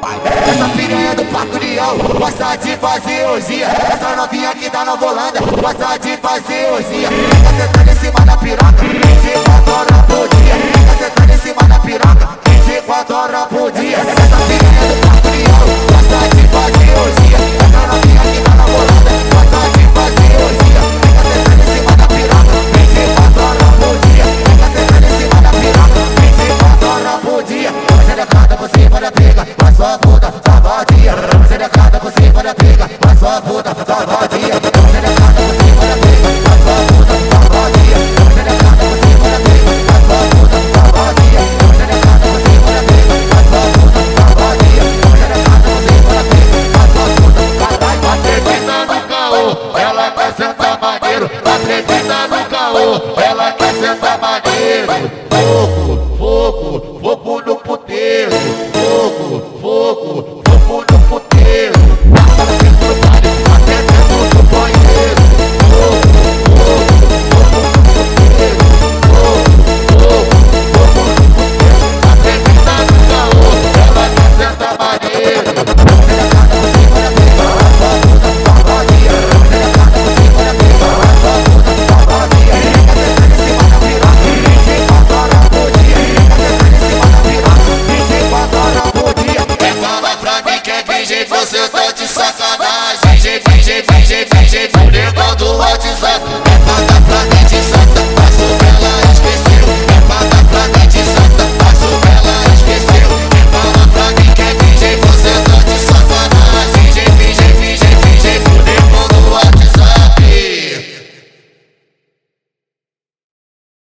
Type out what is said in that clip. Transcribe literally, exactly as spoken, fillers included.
papai. Essa piranha do Parque União gosta de fazer orgia. Essa novinha que tá na volanda gosta de fazer orgia. Fica sentando em cima da piroca, vinte e quatro horas por dia. Fica sentando em cima da piroca, vinte e quatro horas por dia.